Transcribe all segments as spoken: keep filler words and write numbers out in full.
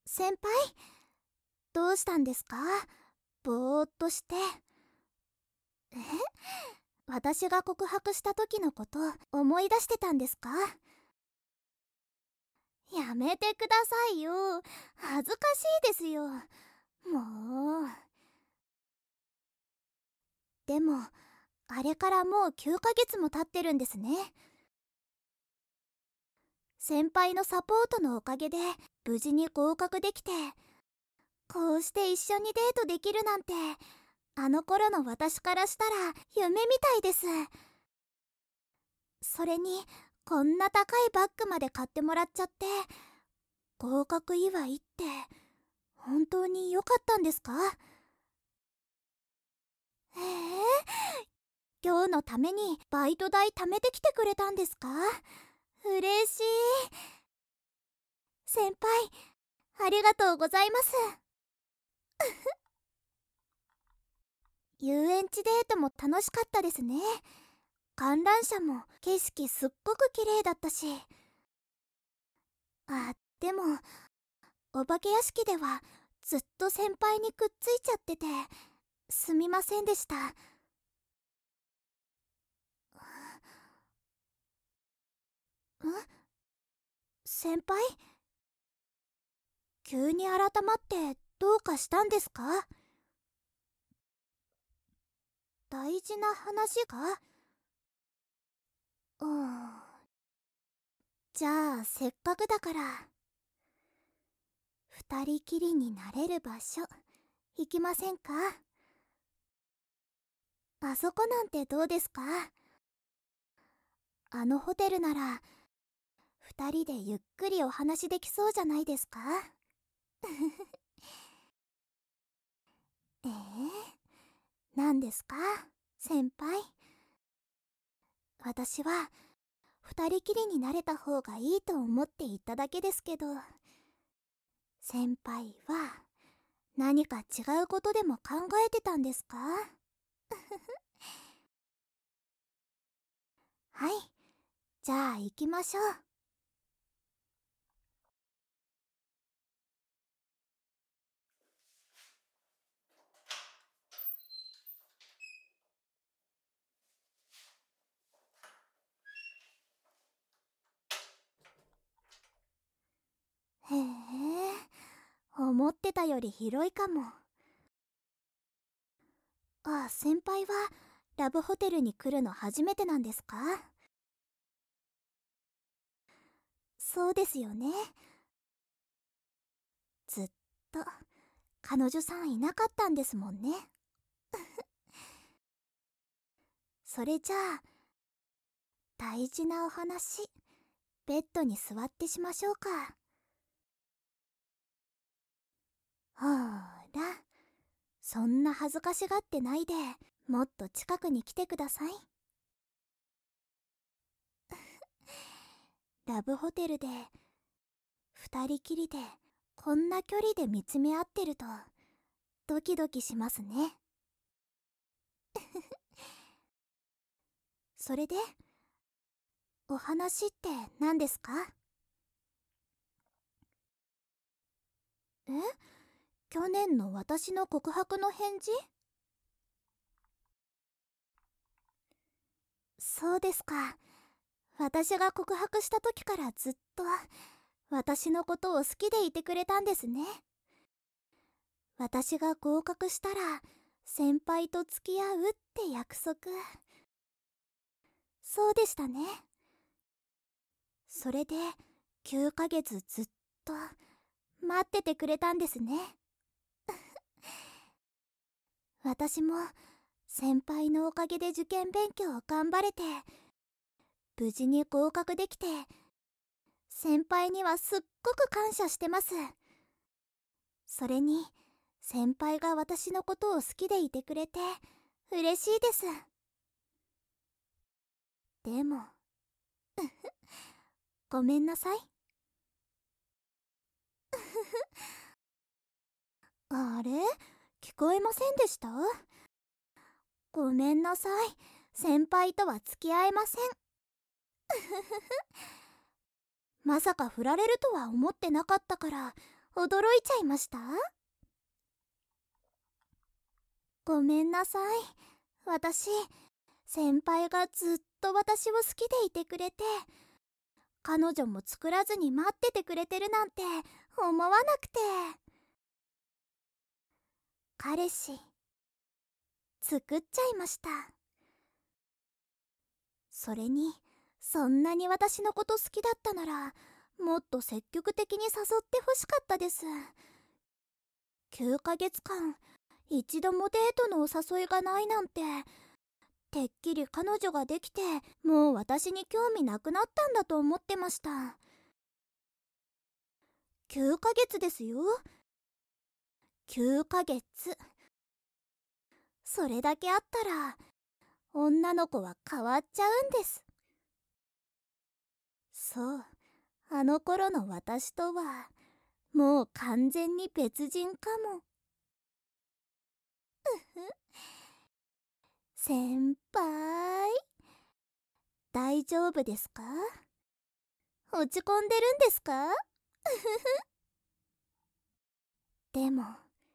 先輩、どうしたんですか？ぼーっとして。え、私が告白した時のこと思い出してたんですか？やめてくださいよ。恥ずかしいですよ。もう。でも、あれからもうきゅうかげつも経ってるんですね。先輩のサポートのおかげで無事に合格できて、こうして一緒にデートできるなんて、あの頃の私からしたら夢みたいです。それに、こんな高いバッグまで買ってもらっちゃって、合格祝いって本当に良かったんですか？ええ、今日のためにバイト代貯めてきてくれたんですか？嬉しい。先輩、ありがとうございます。遊園地デートも楽しかったですね。観覧車も景色すっごく綺麗だったし。あ、でも、お化け屋敷ではずっと先輩にくっついちゃってて、すみませんでした。ん？先輩？急に改まってどうかしたんですか？大事な話が？うん。じゃあ、せっかくだから、二人きりになれる場所、行きませんか？あそこなんてどうですか？あのホテルなら、二人でゆっくりお話できそうじゃないですか？ええ、何ですか、先輩。私は、二人きりになれた方がいいと思って言っただけですけど、先輩は、何か違うことでも考えてたんですか？はい、じゃあ行きましょう。へえ、思ってたより広いかも。あ、先輩はラブホテルに来るの初めてなんですか？そうですよね。ずっと彼女さんいなかったんですもんね。それじゃあ、大事なお話、ベッドに座ってしましょうか。ほーら、そんな恥ずかしがってないで、もっと近くに来てください。ラブホテルで二人きりでこんな距離で見つめ合ってるとドキドキしますね。それで、お話って何ですか？え？去年の私の告白の返事？そうですか。私が告白した時からずっと私のことを好きでいてくれたんですね。私が合格したら先輩と付き合うって約束。そうでしたね。それできゅうかげつずっと待っててくれたんですね。私も先輩のおかげで受験勉強を頑張れて、無事に合格できて、先輩にはすっごく感謝してます。それに、先輩が私のことを好きでいてくれて嬉しいです。でも、ごめんなさい。あれ、聞こえませんでした？ごめんなさい。先輩とは付き合えません。まさか振られるとは思ってなかったから、 驚いちゃいました？ごめんなさい。私、先輩がずっと私を好きでいてくれて、彼女も作らずに待っててくれてるなんて思わなくて。彼氏、作っちゃいました。それに、そんなに私のこと好きだったなら、もっと積極的に誘ってほしかったです。きゅうかげつかん、一度もデートのお誘いがないなんて、てっきり彼女ができて、もう私に興味なくなったんだと思ってました。きゅうかげつですよ。きゅうかげつ。それだけあったら、女の子は変わっちゃうんです。そう、あの頃の私とは、もう完全に別人かも。先輩、大丈夫ですか？落ち込んでるんですか？でも、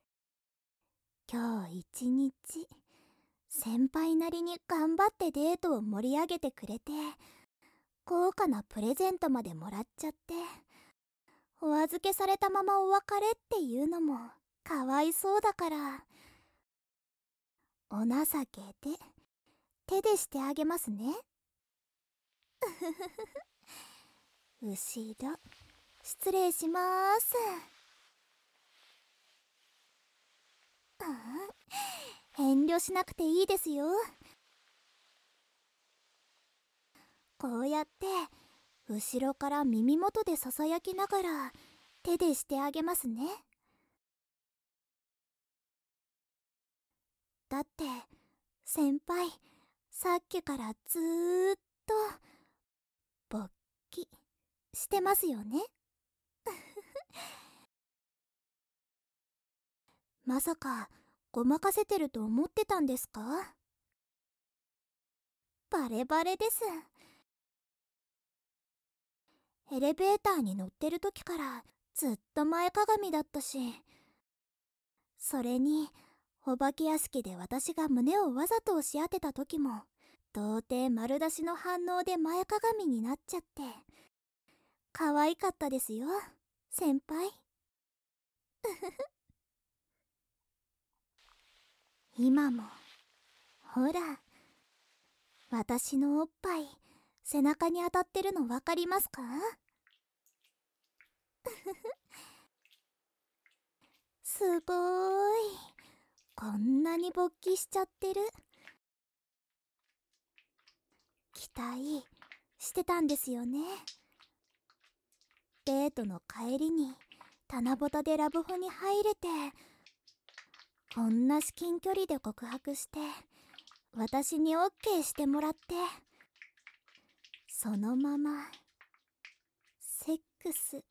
今日一日、先輩なりに頑張ってデートを盛り上げてくれて、高価なプレゼントまでもらっちゃって、お預けされたままお別れっていうのもかわいそうだから、お情けで手でしてあげますね。後ろ、失礼しまーす。うん、遠慮しなくていいですよ。こうやって後ろから耳元でささやきながら手でしてあげますね。だって先輩、さっきからずーっと勃起してますよね。まさかごまかせてると思ってたんですか？バレバレです。エレベーターに乗ってる時からずっと前かがみだったし、それにお化け屋敷で私が胸をわざと押し当てた時も到底丸出しの反応で前かがみになっちゃって、可愛かったですよ、先輩。今もほら、私のおっぱい背中に当たってるの分かりますか？すごーい、こんなに勃起しちゃってる。期待してたんですよね。デートの帰りに棚ぼたでラブホに入れて、こんな至近距離で告白して私に オーケー してもらって、そのままセックス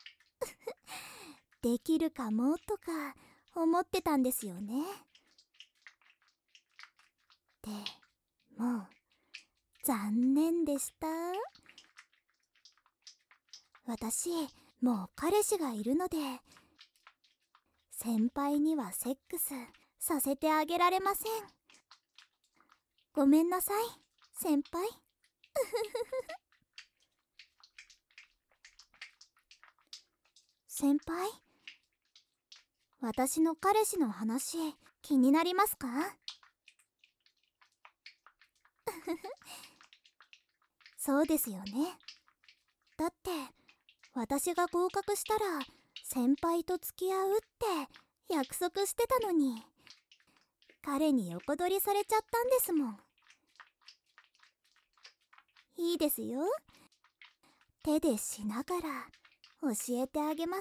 できるかもとか思ってたんですよね。でも残念でした。私もう彼氏がいるので、先輩にはセックスさせてあげられません。ごめんなさい、先輩。先輩、私の彼氏の話気になりますか？そうですよね。だって私が合格したら先輩と付き合うって約束してたのに、彼に横取りされちゃったんですもん。いいですよ、手でしながら教えてあげます。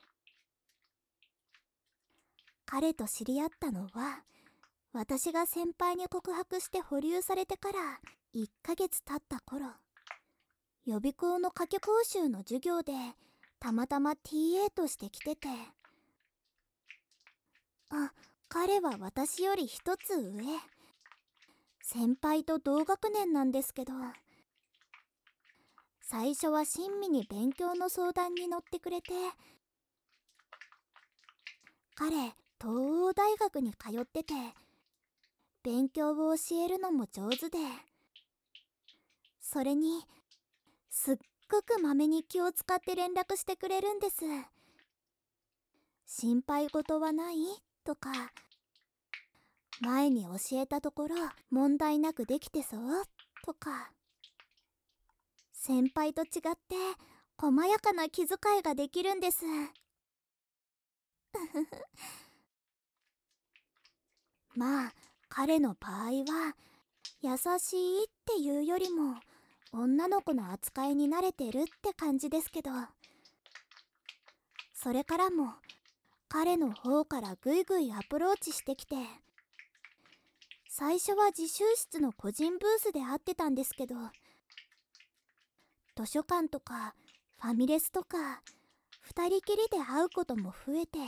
彼と知り合ったのは、私が先輩に告白して保留されてからいっかげつ経った頃、予備校の夏季講習の授業でたまたま ティーエー として来てて、あ、彼は私より一つ上、先輩と同学年なんですけど、最初は親身に勉強の相談に乗ってくれて、 彼東欧大学に通ってて、勉強を教えるのも上手で、それにすっごくまめに気を使って連絡してくれるんです。心配事はないとか、前に教えたところ問題なくできてそうとか、先輩と違って細やかな気遣いができるんです。まあ彼の場合は優しいっていうよりも女の子の扱いに慣れてるって感じですけど、それからも彼の方からぐいぐいアプローチしてきて、最初は自習室の個人ブースで会ってたんですけど、図書館とかファミレスとか二人きりで会うことも増えて、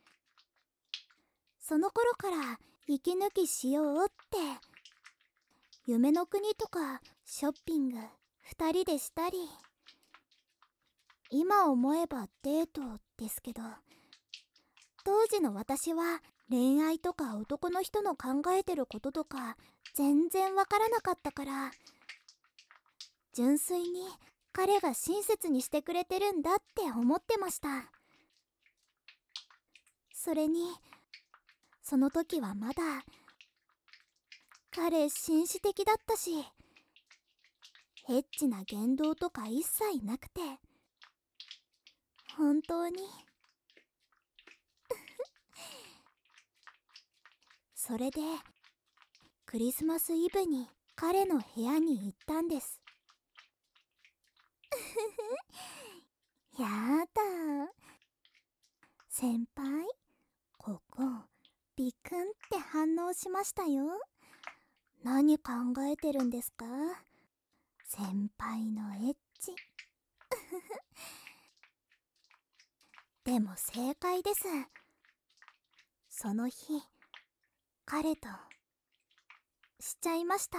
その頃から息抜きしようって夢の国とかショッピング二人でしたり、今思えばデートですけど、当時の私は恋愛とか男の人の考えてることとか全然わからなかったから、純粋に彼が親切にしてくれてるんだって思ってました。それにその時はまだ彼紳士的だったし、エッチな言動とか一切なくて、本当にそれでクリスマスイブに彼の部屋に行ったんです。やだ、先輩、ここビクンって反応しましたよ。何考えてるんですか、先輩のエッチ。でも正解です。その日彼としちゃいました。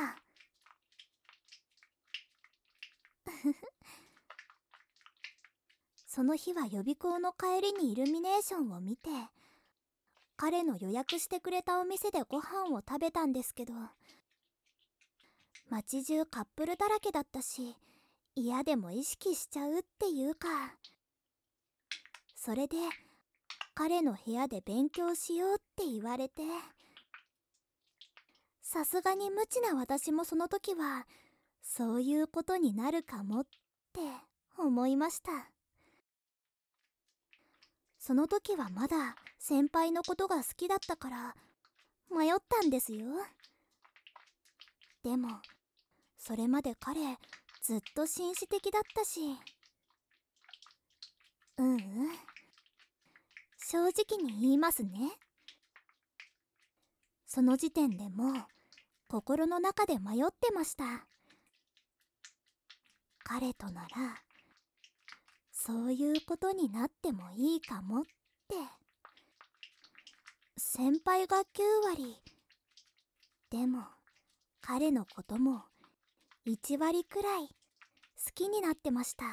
その日は予備校の帰りにイルミネーションを見て、彼の予約してくれたお店でご飯を食べたんですけど、街中カップルだらけだったし、嫌でも意識しちゃうっていうか、それで彼の部屋で勉強しようって言われて、さすがに無知な私もその時はそういうことになるかもって思いました。その時はまだ先輩のことが好きだったから迷ったんですよ。でもそれまで彼ずっと紳士的だったし、ううん、正直に言いますね。その時点でもう心の中で迷ってました。彼とならそういうことになってもいいかもって。先輩がきゅうわり、でも彼のこともいちわりくらい好きになってました。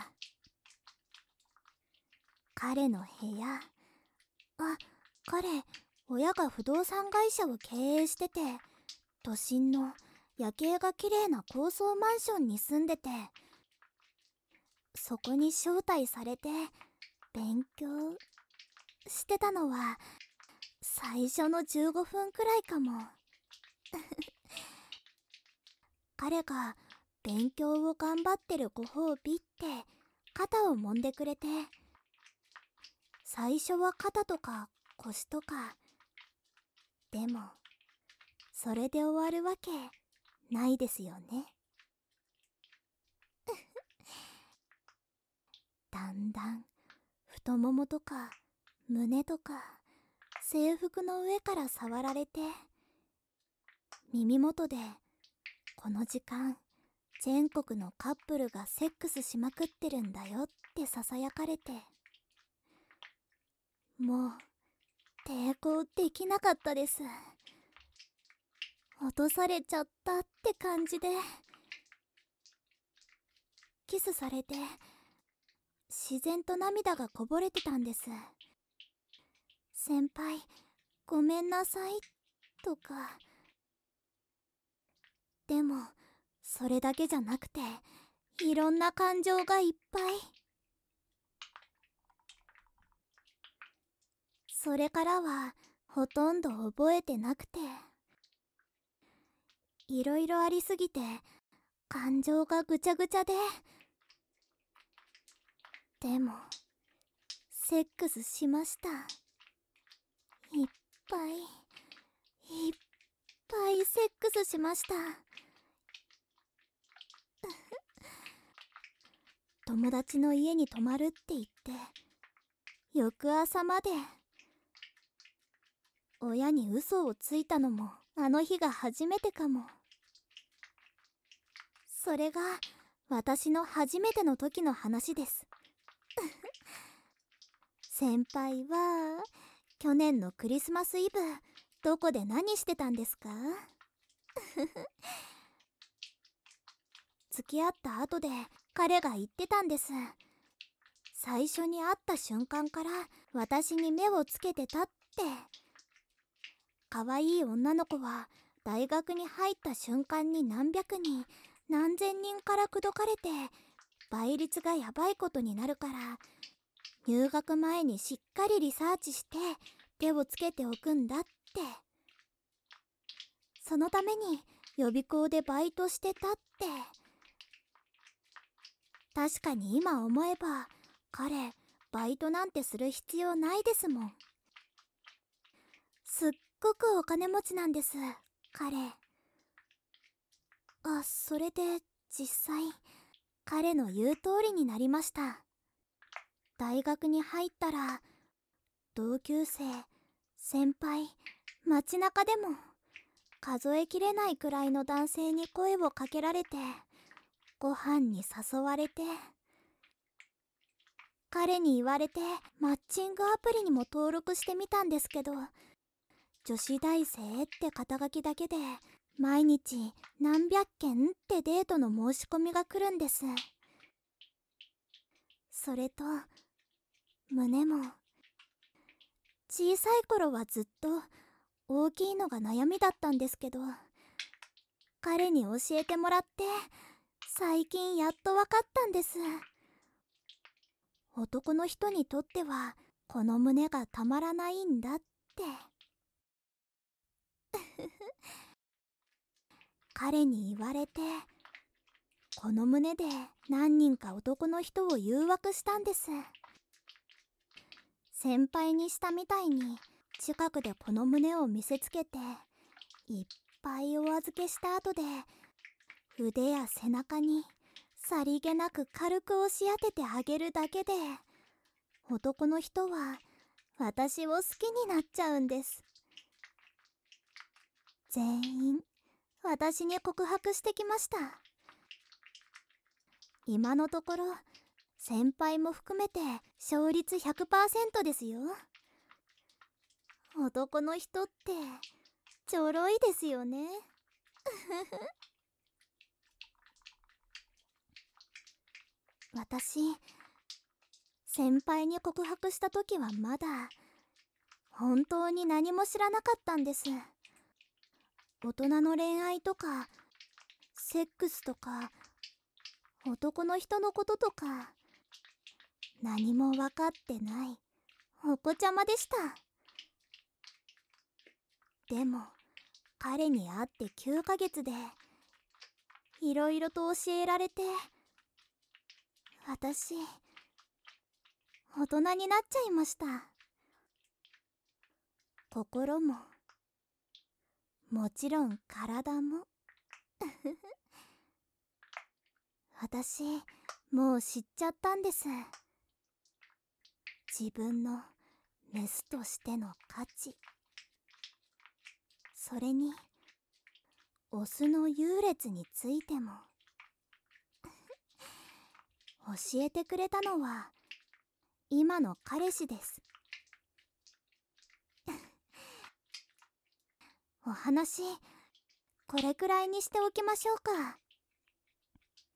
彼の部屋、あ、彼親が不動産会社を経営してて、都心の夜景が綺麗な高層マンションに住んでて、そこに招待されて勉強してたのは最初のじゅうごふんくらいかも。彼が勉強を頑張ってるご褒美って肩を揉んでくれて、最初は肩とか腰とか、でもそれで終わるわけないですよね。だんだん太ももとか胸とか制服の上から触られて、耳元でこの時間全国のカップルがセックスしまくってるんだよってささやかれて、もう抵抗できなかったです。落とされちゃったって感じで、キスされて自然と涙がこぼれてたんです。 先輩ごめんなさいとか。でもそれだけじゃなくて、いろんな感情がいっぱい。それからはほとんど覚えてなくて、いろいろありすぎて感情がぐちゃぐちゃで。でもセックスしました。いっぱいいっぱいセックスしました。友達の家に泊まるって言って翌朝まで。親に嘘をついたのもあの日が初めてかも。それが私の初めての時の話です。先輩は去年のクリスマスイブどこで何してたんですか？付き合った後で彼が言ってたんです。最初に会った瞬間から私に目をつけてたって。可愛い女の子は大学に入った瞬間に何百人何千人から口説かれて倍率がやばいことになるから、入学前にしっかりリサーチして手をつけておくんだって。そのために予備校でバイトしてたって。確かに今思えば彼バイトなんてする必要ないですもん。すっごくお金持ちなんです彼。あ、それで実際彼の言う通りになりました。大学に入ったら同級生、先輩、街中でも数えきれないくらいの男性に声をかけられて、ご飯に誘われて、彼に言われてマッチングアプリにも登録してみたんですけど、女子大生って肩書きだけで毎日何百件ってデートの申し込みが来るんです。それと胸も。小さい頃はずっと大きいのが悩みだったんですけど、彼に教えてもらって最近やっとわかったんです。男の人にとってはこの胸がたまらないんだって。彼に言われてこの胸で何人か男の人を誘惑したんです。先輩にしたみたいに近くでこの胸を見せつけていっぱいお預けした後で腕や背中にさりげなく軽く押し当ててあげるだけで、男の人は私を好きになっちゃうんです。全員私に告白してきました。今のところ先輩も含めて勝率 ひゃくパーセント ですよ。男の人ってちょろいですよね。私先輩に告白した時はまだ本当に何も知らなかったんです。大人の恋愛とかセックスとか男の人のこととか何も分かってないお子ちゃまでした。でも彼に会ってきゅうかげつでいろいろと教えられて、私大人になっちゃいました。心ももちろん体も。私もう知っちゃったんです。自分のメスとしての価値。それにオスの優劣についても。教えてくれたのは今の彼氏です。お話これくらいにしておきましょうか。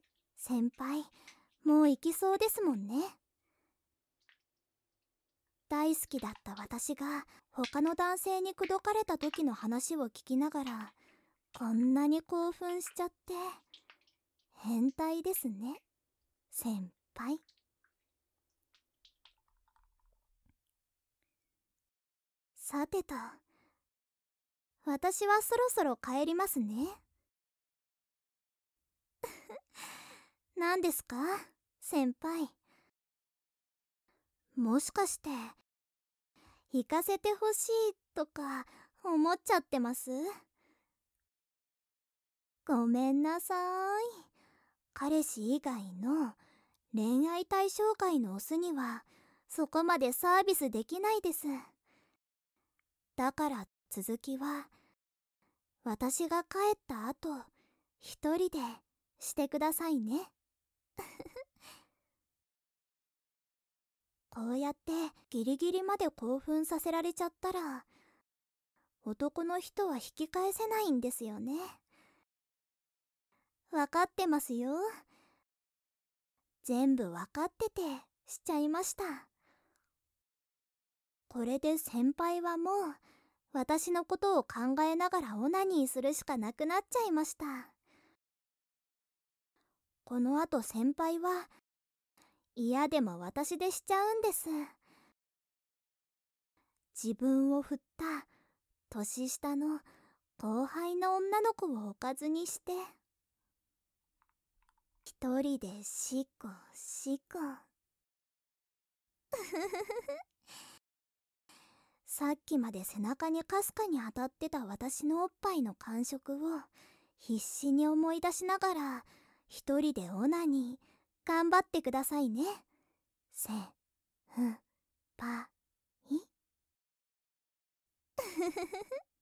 先輩もう行きそうですもんね。 大好きだった私が他の男性に口説かれた時の話を聞きながらこんなに興奮しちゃって、変態ですね、先輩。さてと、私はそろそろ帰りますね。何ですか、先輩。もしかして行かせてほしいとか思っちゃってます？ごめんなさい。彼氏以外の恋愛対象外のオスにはそこまでサービスできないです。だから続きは私が帰った後一人でしてくださいね。こうやってギリギリまで興奮させられちゃったら男の人は引き返せないんですよね。わかってますよ。全部わかっててしちゃいました。これで先輩はもう私のことを考えながらオナニーするしかなくなっちゃいました。このあと先輩は嫌でも私でしちゃうんです。自分を振った年下の後輩の女の子をおかずにして一人でシコシコさっきまで背中にかすかに当たってた私のおっぱいの感触を必死に思い出しながら一人でオナニー頑張ってくださいね。せんぱい